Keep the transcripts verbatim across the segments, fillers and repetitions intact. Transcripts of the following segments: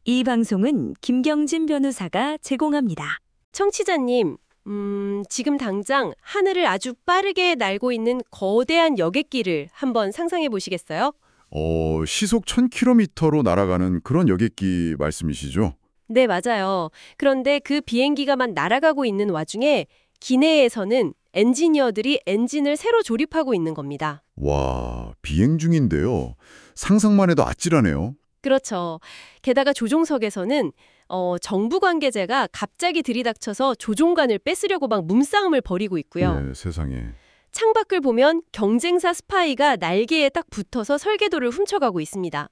이 방송은 김경진 변호사가 제공합니다. 청취자님, 음, 지금 당장 하늘을 아주 빠르게 날고 있는 거대한 여객기를 한번 상상해 보시겠어요? 어, 시속 천 킬로미터로 날아가는 그런 여객기 말씀이시죠? 네, 맞아요. 그런데 그 비행기가 막 날아가고 있는 와중에 기내에서는 엔지니어들이 엔진을 새로 조립하고 있는 겁니다. 와, 비행 중인데요. 상상만 해도 아찔하네요. 그렇죠. 게다가 조종석에서는 어, 정부 관계자가 갑자기 들이닥쳐서 조종관을 뺏으려고 막 몸싸움을 벌이고 있고요. 네, 세상에. 창밖을 보면 경쟁사 스파이가 날개에 딱 붙어서 설계도를 훔쳐가고 있습니다.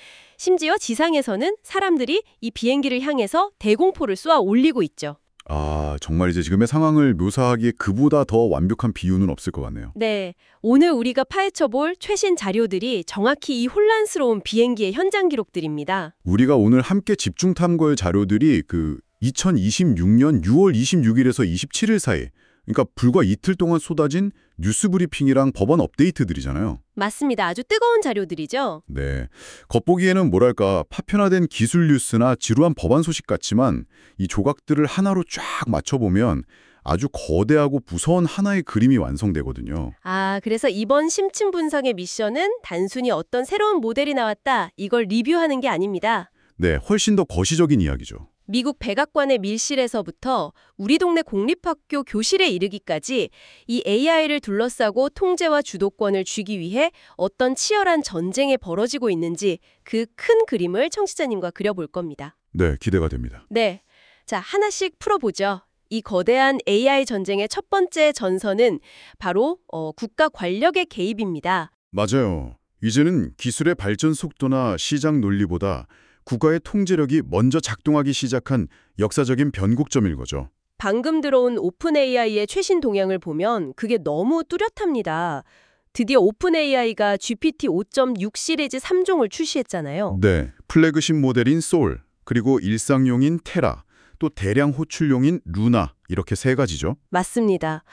심지어 지상에서는 사람들이 이 비행기를 향해서 대공포를 쏘아 올리고 있죠. 아, 정말 이제 지금의 상황을 묘사하기에 그보다 더 완벽한 비유는 없을 것 같네요. 네, 오늘 우리가 파헤쳐볼 최신 자료들이 정확히 이 혼란스러운 비행기의 현장 기록들입니다. 우리가 오늘 함께 집중 탐구할 자료들이 그 이천이십육 년 유월 이십육일에서 이십칠일 사이, 그러니까 불과 이틀 동안 쏟아진 뉴스 브리핑이랑 법원 업데이트들이잖아요. 맞습니다. 아주 뜨거운 자료들이죠. 네, 겉보기에는 뭐랄까 파편화된 기술 뉴스나 지루한 법안 소식 같지만 이 조각들을 하나로 쫙 맞춰보면 아주 거대하고 무서운 하나의 그림이 완성되거든요. 아, 그래서 이번 심층 분석의 미션은 단순히 어떤 새로운 모델이 나왔다, 이걸 리뷰하는 게 아닙니다. 네, 훨씬 더 거시적인 이야기죠. 미국 백악관의 밀실에서부터 우리 동네 공립학교 교실에 이르기까지 이 에이아이를 둘러싸고 통제와 주도권을 쥐기 위해 어떤 치열한 전쟁이 벌어지고 있는지 그 큰 그림을 청취자님과 그려볼 겁니다. 네, 기대가 됩니다. 네, 자, 하나씩 풀어보죠. 이 거대한 에이아이 전쟁의 첫 번째 전선은 바로 어, 국가 관력의 개입입니다. 맞아요. 이제는 기술의 발전 속도나 시장 논리보다 국가의 통제력이 먼저 작동하기 시작한 역사적인 변곡점일 거죠. 방금 들어온 오픈 에이아이의 최신 동향을 보면 그게 너무 뚜렷합니다. 드디어 오픈 에이아이가 지피티 오 점 육 시리즈 삼 종을 출시했잖아요. 네, 플래그십 모델인 소울, 그리고 일상용인 테라, 또 대량 호출용인 루나, 이렇게 세 가지죠. 맞습니다.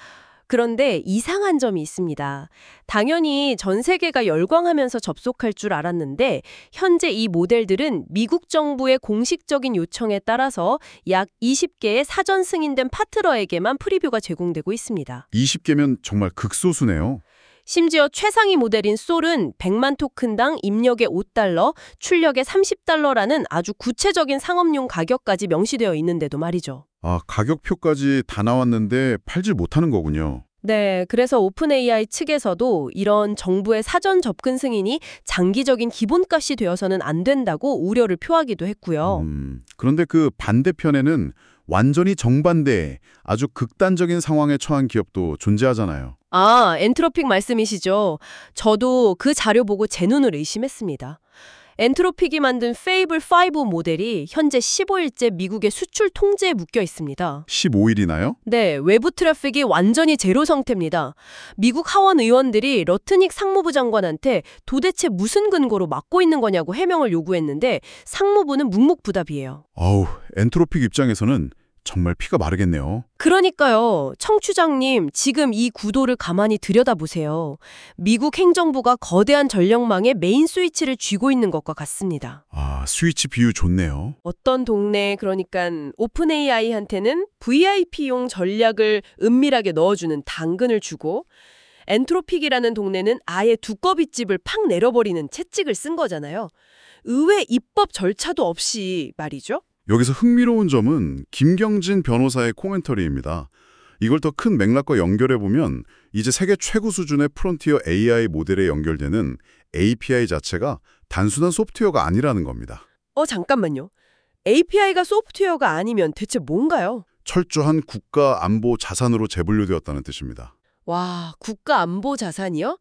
그런데 이상한 점이 있습니다. 당연히 전 세계가 열광하면서 접속할 줄 알았는데 현재 이 모델들은 미국 정부의 공식적인 요청에 따라서 약 이십 개의 사전 승인된 파트너에게만 프리뷰가 제공되고 있습니다. 이십 개면 정말 극소수네요. 심지어 최상위 모델인 솔은 백만 토큰당 입력에 오 달러, 출력에 삼십 달러라는 아주 구체적인 상업용 가격까지 명시되어 있는데도 말이죠. 아, 가격표까지 다 나왔는데 팔질 못하는 거군요. 네, 그래서 오픈 에이아이 측에서도 이런 정부의 사전 접근 승인이 장기적인 기본값이 되어서는 안 된다고 우려를 표하기도 했고요. 음, 그런데 그 반대편에는 완전히 정반대의 아주 극단적인 상황에 처한 기업도 존재하잖아요. 아, 엔트로픽 말씀이시죠. 저도 그 자료 보고 제 눈을 의심했습니다. 엔트로픽이 만든 페이블 오 모델이 현재 십오 일째 미국의 수출 통제에 묶여 있습니다. 십오 일이나요? 네, 외부 트래픽이 완전히 제로 상태입니다. 미국 하원 의원들이 러트닉 상무부 장관한테 도대체 무슨 근거로 막고 있는 거냐고 해명을 요구했는데 상무부는 묵묵부답이에요. 아우, 엔트로픽 입장에서는 정말 피가 마르겠네요. 그러니까요. 청취자님, 지금 이 구도를 가만히 들여다보세요. 미국 행정부가 거대한 전력망에 메인 스위치를 쥐고 있는 것과 같습니다. 아, 스위치 비유 좋네요. 어떤 동네, 그러니까 오픈 에이아이한테는 브이아이피용 전략을 은밀하게 넣어주는 당근을 주고 엔트로픽이라는 동네는 아예 두꺼비집을 팍 내려버리는 채찍을 쓴 거잖아요. 의회 입법 절차도 없이 말이죠. 여기서 흥미로운 점은 김경진 변호사의 코멘터리입니다. 이걸 더 큰 맥락과 연결해보면 이제 세계 최고 수준의 프론티어 에이아이 모델에 연결되는 에이피아이 자체가 단순한 소프트웨어가 아니라는 겁니다. 어, 잠깐만요. 에이피아이가 소프트웨어가 아니면 대체 뭔가요? 철저한 국가 안보 자산으로 재분류되었다는 뜻입니다. 와, 국가 안보 자산이요?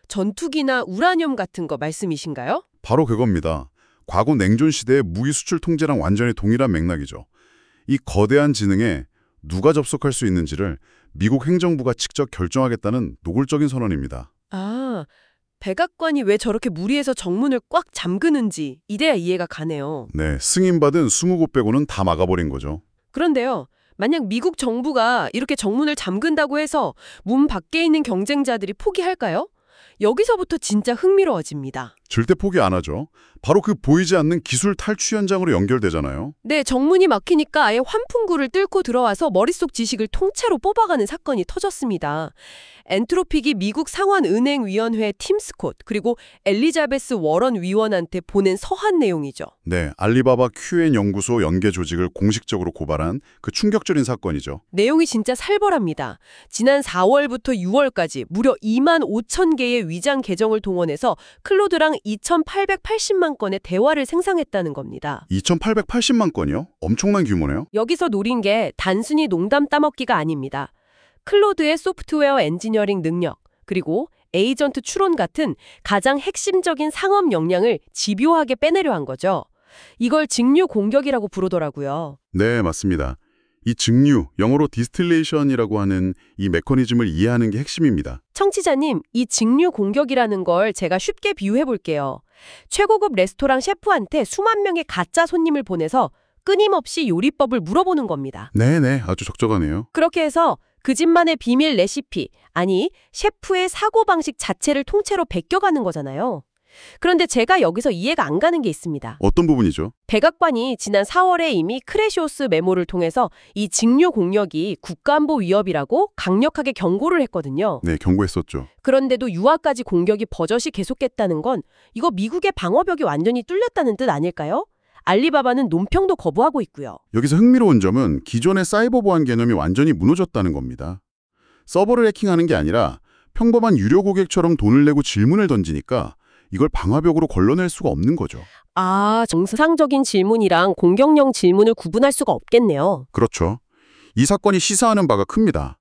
전투기나 우라늄 같은 거 말씀이신가요? 바로 그겁니다. 과거 냉전 시대의 무기 수출 통제랑 완전히 동일한 맥락이죠. 이 거대한 지능에 누가 접속할 수 있는지를 미국 행정부가 직접 결정하겠다는 노골적인 선언입니다. 아, 백악관이 왜 저렇게 무리해서 정문을 꽉 잠그는지 이래야 이해가 가네요. 네, 승인받은 이십 곳 빼고는 다 막아버린 거죠. 그런데요, 만약 미국 정부가 이렇게 정문을 잠근다고 해서 문 밖에 있는 경쟁자들이 포기할까요? 여기서부터 진짜 흥미로워집니다. 절대 포기 안 하죠. 바로 그 보이지 않는 기술 탈취 현장으로 연결되잖아요. 네, 정문이 막히니까 아예 환풍구를 뚫고 들어와서 머릿속 지식을 통째로 뽑아가는 사건이 터졌습니다. 엔트로픽이 미국 상원은행위원회 팀 스콧 그리고 엘리자베스 워런 위원한테 보낸 서한 내용이죠. 네, 알리바바 큐엔 연구소 연계 조직을 공식적으로 고발한 그 충격적인 사건이죠. 내용이 진짜 살벌합니다. 지난 사월부터 유월까지 무려 이만 오천 개의 위장 계정을 동원해서 클로드랑 이천팔백팔십만 건의 대화를 생성했다는 겁니다. 이천팔백팔십만 건이요? 엄청난 규모네요. 여기서 노린 게 단순히 농담 따먹기가 아닙니다. 클로드의 소프트웨어 엔지니어링 능력, 그리고 에이전트 추론 같은 가장 핵심적인 상업 역량을 집요하게 빼내려 한 거죠. 이걸 직류 공격이라고 부르더라고요. 네, 맞습니다. 이 증류, 영어로 디스틸레이션이라고 하는 이 메커니즘을 이해하는 게 핵심입니다. 청취자님, 이 직류 공격이라는 걸 제가 쉽게 비유해 볼게요. 최고급 레스토랑 셰프한테 수만 명의 가짜 손님을 보내서 끊임없이 요리법을 물어보는 겁니다. 네네, 아주 적절하네요. 그렇게 해서 그 집만의 비밀 레시피, 아니 셰프의 사고방식 자체를 통째로 베껴가는 거잖아요. 그런데 제가 여기서 이해가 안 가는 게 있습니다. 어떤 부분이죠? 백악관이 지난 사월에 이미 크레시오스 메모를 통해서 이 직류 공격이 국가안보 위협이라고 강력하게 경고를 했거든요. 네, 경고했었죠. 그런데도 유화까지 공격이 버젓이 계속했다는 건 이거 미국의 방어벽이 완전히 뚫렸다는 뜻 아닐까요? 알리바바는 논평도 거부하고 있고요. 여기서 흥미로운 점은 기존의 사이버 보안 개념이 완전히 무너졌다는 겁니다. 서버를 해킹하는 게 아니라 평범한 유료 고객처럼 돈을 내고 질문을 던지니까 이걸 방화벽으로 걸러낼 수가 없는 거죠. 아, 정상적인 질문이랑 공격형 질문을 구분할 수가 없겠네요. 그렇죠. 이 사건이 시사하는 바가 큽니다.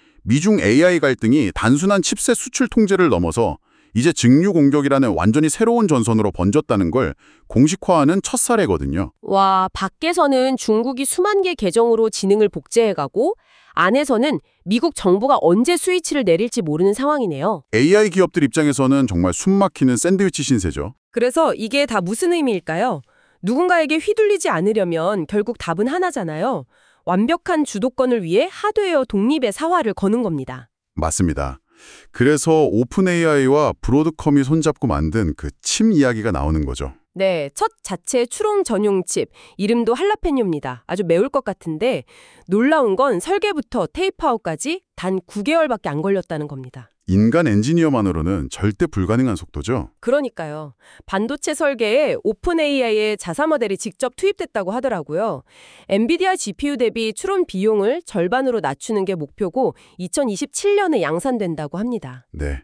미중 에이아이 갈등이 단순한 칩셋 수출 통제를 넘어서 이제 증류 공격이라는 완전히 새로운 전선으로 번졌다는 걸 공식화하는 첫 사례거든요. 와, 밖에서는 중국이 수만 개 계정으로 지능을 복제해가고 안에서는 미국 정부가 언제 스위치를 내릴지 모르는 상황이네요. 에이아이 기업들 입장에서는 정말 숨막히는 샌드위치 신세죠. 그래서 이게 다 무슨 의미일까요? 누군가에게 휘둘리지 않으려면 결국 답은 하나잖아요. 완벽한 주도권을 위해 하드웨어 독립의 사활을 거는 겁니다. 맞습니다. 그래서 오픈 에이아이와 브로드컴이 손잡고 만든 그 칩 이야기가 나오는 거죠. 네, 첫 자체 추론 전용 칩, 이름도 할라페뇨입니다. 아주 매울 것 같은데 놀라운 건 설계부터 테이프아웃까지 단 구 개월밖에 안 걸렸다는 겁니다. 인간 엔지니어만으로는 절대 불가능한 속도죠. 그러니까요. 반도체 설계에 오픈 에이아이의 자사 모델이 직접 투입됐다고 하더라고요. 엔비디아 지피유 대비 추론 비용을 절반으로 낮추는 게 목표고 이천이십칠 년에 양산된다고 합니다. 네,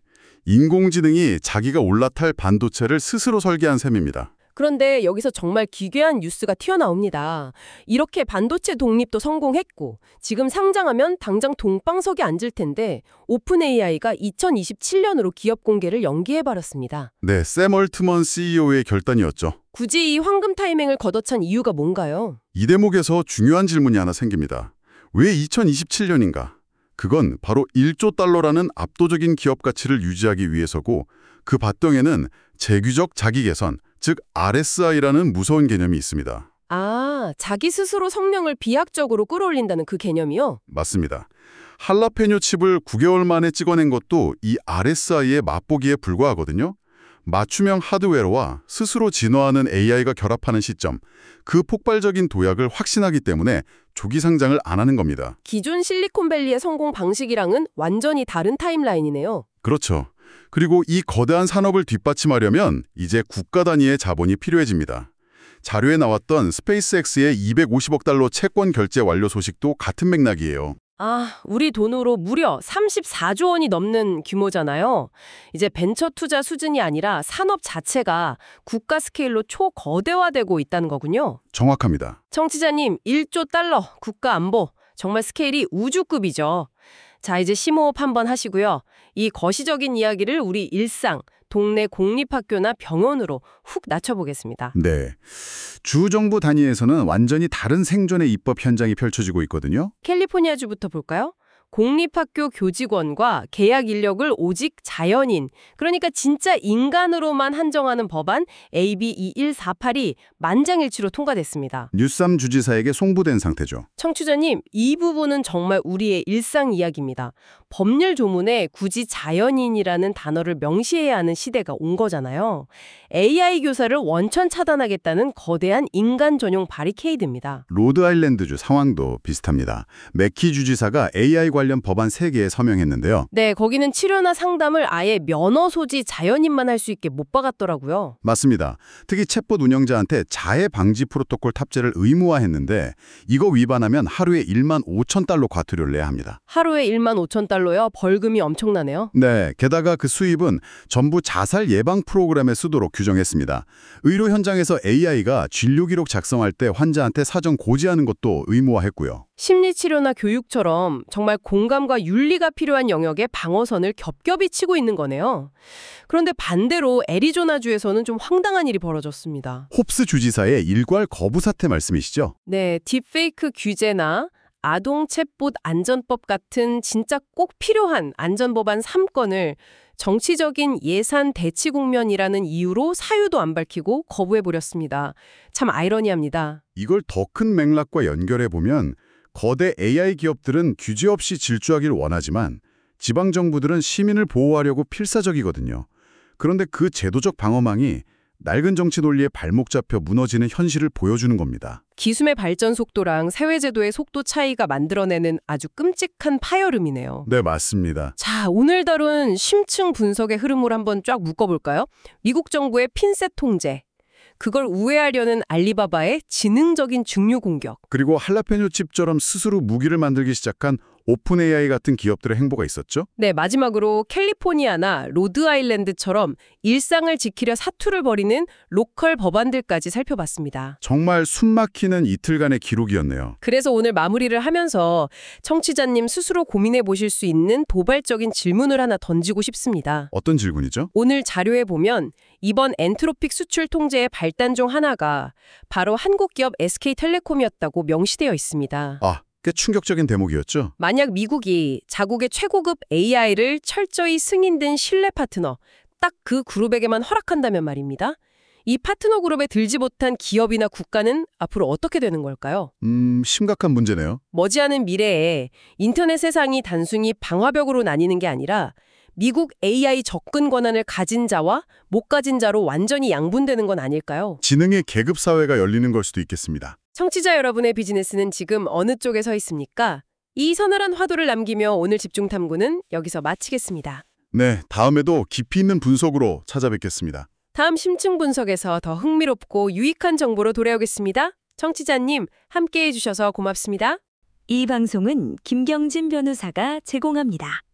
인공지능이 자기가 올라탈 반도체를 스스로 설계한 셈입니다. 그런데 여기서 정말 기괴한 뉴스가 튀어나옵니다. 이렇게 반도체 독립도 성공했고 지금 상장하면 당장 동방석에 앉을 텐데 오픈 에이아이가 이천이십칠 년으로 기업 공개를 연기해버렸습니다. 네, 샘 얼트먼 씨이오의 결단이었죠. 굳이 이 황금 타이밍을 걷어찬 이유가 뭔가요? 이 대목에서 중요한 질문이 하나 생깁니다. 왜 이천이십칠 년인가? 그건 바로 일조 달러라는 압도적인 기업 가치를 유지하기 위해서고 그 밭동에는 재규적 자기 개선, 즉 알에스아이라는 무서운 개념이 있습니다. 아, 자기 스스로 성명을 비약적으로 끌어올린다는 그 개념이요? 맞습니다. 할라페뇨 칩을 구 개월 만에 찍어낸 것도 이 알에스아이의 맛보기에 불과하거든요. 맞춤형 하드웨어와 스스로 진화하는 에이아이가 결합하는 시점, 그 폭발적인 도약을 확신하기 때문에 조기 상장을 안 하는 겁니다. 기존 실리콘밸리의 성공 방식이랑은 완전히 다른 타임라인이네요. 그렇죠. 그리고 이 거대한 산업을 뒷받침하려면 이제 국가 단위의 자본이 필요해집니다. 자료에 나왔던 스페이스X의 이백오십억 달러 채권 결제 완료 소식도 같은 맥락이에요. 아, 우리 돈으로 무려 삼십사조 원이 넘는 규모잖아요. 이제 벤처 투자 수준이 아니라 산업 자체가 국가 스케일로 초거대화되고 있다는 거군요. 정확합니다. 청취자님, 일조 달러 국가 안보. 정말 스케일이 우주급이죠. 자, 이제 심호흡 한번 하시고요. 이 거시적인 이야기를 우리 일상, 동네 공립학교나 병원으로 훅 낮춰보겠습니다. 네. 주 정부 단위에서는 완전히 다른 생존의 입법 현장이 펼쳐지고 있거든요. 캘리포니아주부터 볼까요? 공립학교 교직원과 계약 인력을 오직 자연인, 그러니까 진짜 인간으로만 한정하는 법안 에이비 이일사팔이 만장일치로 통과됐습니다. 뉴삼 주지사에게 송부된 상태죠. 청취자님, 이 부분은 정말 우리의 일상 이야기입니다. 법률 조문에 굳이 자연인이라는 단어를 명시해야 하는 시대가 온 거잖아요. 에이아이 교사를 원천 차단하겠다는 거대한 인간 전용 바리케이드입니다. 로드아일랜드주 상황도 비슷합니다. 맥키 주지사가 에이아이 관련 법안 세 개에 서명했는데요. 네, 거기는 치료나 상담을 아예 면허 소지 자연인만 할 수 있게 못 박았더라고요. 맞습니다. 특히 챗봇 운영자한테 자해 방지 프로토콜 탑재를 의무화했는데 이거 위반하면 하루에 일만 오천 달러 과태료를 내야 합니다. 하루에 일만 오천 달러요? 벌금이 엄청나네요. 네, 게다가 그 수입은 전부 자살 예방 프로그램에 쓰도록 규정했습니다. 의료 현장에서 에이아이가 진료 기록 작성할 때 환자한테 사전 고지하는 것도 의무화했고요. 심리치료나 교육처럼 정말 공감과 윤리가 필요한 영역에 방어선을 겹겹이 치고 있는 거네요. 그런데 반대로 애리조나주에서는 좀 황당한 일이 벌어졌습니다. 홉스 주지사의 일괄 거부 사태 말씀이시죠? 네, 딥페이크 규제나 아동 챗봇 안전법 같은 진짜 꼭 필요한 안전법안 삼 건을 정치적인 예산 대치 국면이라는 이유로 사유도 안 밝히고 거부해버렸습니다. 참 아이러니합니다. 이걸 더 큰 맥락과 연결해보면 거대 에이아이 기업들은 규제 없이 질주하길 원하지만 지방정부들은 시민을 보호하려고 필사적이거든요. 그런데 그 제도적 방어망이 낡은 정치 논리에 발목 잡혀 무너지는 현실을 보여주는 겁니다. 기술의 발전 속도랑 사회제도의 속도 차이가 만들어내는 아주 끔찍한 파열음이네요. 네, 맞습니다. 자, 오늘 다룬 심층 분석의 흐름을 한번 쫙 묶어볼까요? 미국 정부의 핀셋 통제, 그걸 우회하려는 알리바바의 지능적인 중류 공격. 그리고 할라페뇨 칩처럼 스스로 무기를 만들기 시작한 오픈 에이아이 같은 기업들의 행보가 있었죠? 네, 마지막으로 캘리포니아나 로드아일랜드처럼 일상을 지키려 사투를 벌이는 로컬 법안들까지 살펴봤습니다. 정말 숨막히는 이틀간의 기록이었네요. 그래서 오늘 마무리를 하면서 청취자님 스스로 고민해 보실 수 있는 도발적인 질문을 하나 던지고 싶습니다. 어떤 질문이죠? 오늘 자료에 보면 이번 엔트로픽 수출 통제의 발단 중 하나가 바로 한국 기업 에스케이텔레콤이었다고 명시되어 있습니다. 아, 꽤 충격적인 대목이었죠? 만약 미국이 자국의 최고급 에이아이를 철저히 승인된 신뢰 파트너, 딱 그 그룹에게만 허락한다면 말입니다. 이 파트너 그룹에 들지 못한 기업이나 국가는 앞으로 어떻게 되는 걸까요? 음, 심각한 문제네요. 머지않은 미래에 인터넷 세상이 단순히 방화벽으로 나뉘는 게 아니라 미국 에이아이 접근 권한을 가진 자와 못 가진 자로 완전히 양분되는 건 아닐까요? 지능의 계급 사회가 열리는 걸 수도 있겠습니다. 청취자 여러분의 비즈니스는 지금 어느 쪽에 서 있습니까? 이 서늘한 화두를 남기며 오늘 집중 탐구는 여기서 마치겠습니다. 네, 다음에도 깊이 있는 분석으로 찾아뵙겠습니다. 다음 심층 분석에서 더 흥미롭고 유익한 정보로 돌아오겠습니다. 청취자님, 함께해 주셔서 고맙습니다. 이 방송은 김경진 변호사가 제공합니다.